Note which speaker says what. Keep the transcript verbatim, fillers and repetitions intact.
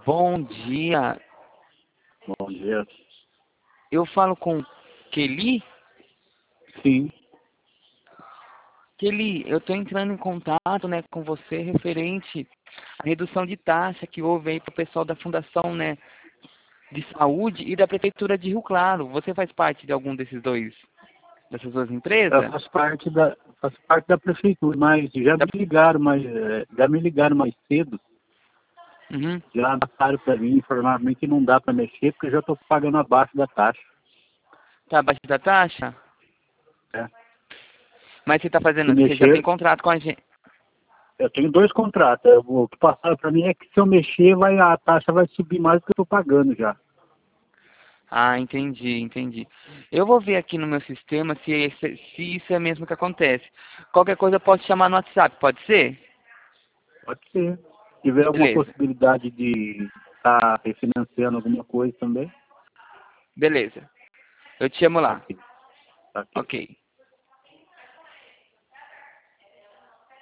Speaker 1: Bom dia.
Speaker 2: Bom dia.
Speaker 1: Eu falo com Kelly?
Speaker 2: Sim.
Speaker 1: Kelly, eu estou entrando em contato, né, com você referente à redução de taxa que houve aí para o pessoal da Fundação, né, de Saúde e da Prefeitura de Rio Claro. Você faz parte de algum desses dois, dessas duas
Speaker 2: Eu
Speaker 1: empresas?
Speaker 2: faço parte da, faço parte da prefeitura, mas já me ligaram mais, eh, já me ligaram mais cedo,
Speaker 1: Uhum.
Speaker 2: já passaram para mim, informaram que não dá para mexer, porque eu já estou pagando abaixo da taxa.
Speaker 1: Tá abaixo da taxa?
Speaker 2: Né?
Speaker 1: Mas você está
Speaker 2: Se
Speaker 1: fazendo, você já tem
Speaker 2: mexer,
Speaker 1: contrato com a gente.
Speaker 2: eu tenho dois contratos. Eu- O que passaram para mim é que se eu mexer, vai, a taxa vai subir mais do que eu estou pagando já.
Speaker 1: Ah, entendi, entendi. Eu vou ver aqui no meu sistema se, esse- se isso é mesmo que acontece. Qualquer coisa eu posso chamar no WhatsApp, pode ser?
Speaker 2: Pode ser. Se tiver alguma
Speaker 1: Beleza,
Speaker 2: possibilidade de estar tá refinanciando alguma coisa também,
Speaker 1: beleza. Eu te chamo
Speaker 2: tá
Speaker 1: lá.
Speaker 2: aqui. Tá aqui.
Speaker 1: Ok.